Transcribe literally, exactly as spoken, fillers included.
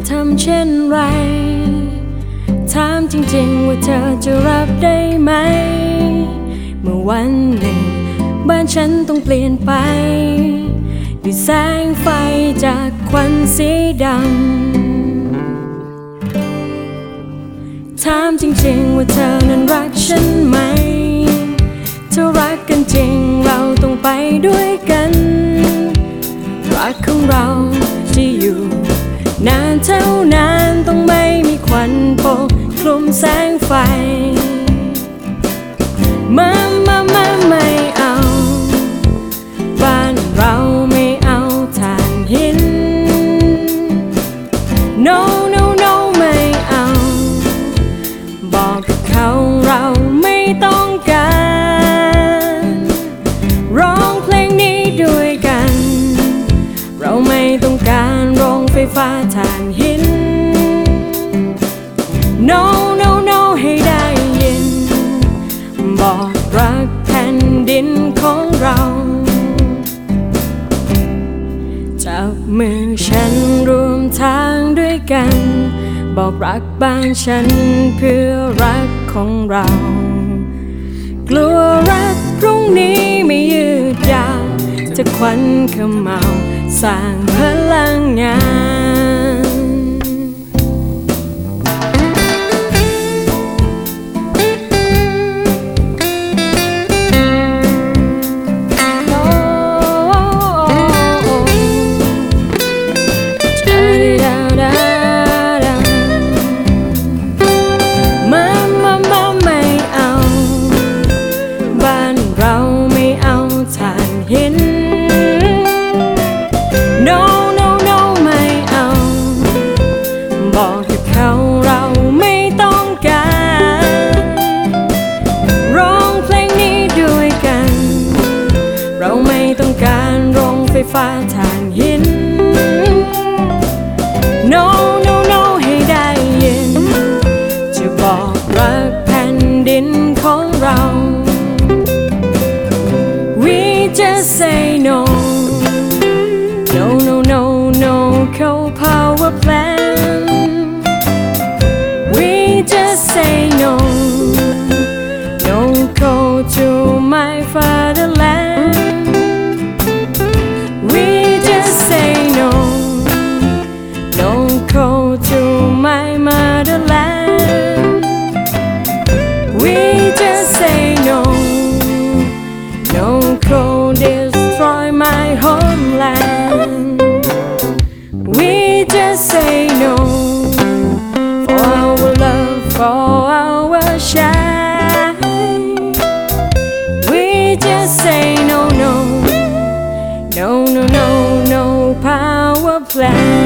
ทำเช่นไรถามจริงๆว่าเธอจะรับได้ไหมเมื่อวันหนึ่งบ้านฉันต้องเปลี่ยนไปด้วยแสงไฟจากควันสีดำถามจริงๆว่าเธอนั้นรักฉันไหมถ้ารักกันจริงเราต้องไปด้วยกันรักของเราจะอยู่นานเท่านานต้องไม่มีควันปกคลุมแสงไฟมามามาไม่เอาบ้านเราไม่เอาถ่านหิน no no no ไม่เอาบอกกับเขาเราไม่ต้องการร้องเพลงนี้ด้วยกันเราไม่ต้องการโรงไฟฟ้าถ่านหิน no no no ให้ได้ยินบอกรักแผ่นดินของเราจับมือฉันร่วมทางด้วยกันบอกรักบ้านฉันเพื่อรักของเรากลัวรักพรุ่งนี้ไม่ยืดยาวจะควันเขม่าสร้างพลังงานบอกกับเขาเราไม่ต้องการร้องเพลงนี้ด้วยกันเราไม่ต้องการโรงไฟฟ้าถ่านหิน no no no ให้ได้ยินจะบอกรักแผ่นดินของเรา we just say no no no no no coal power plant just say no no coal to my fatherland we just say no no coal to my motherland we just say no no coal destroy my homeland we just say no for our love for our shine we just say no no no no no no power plant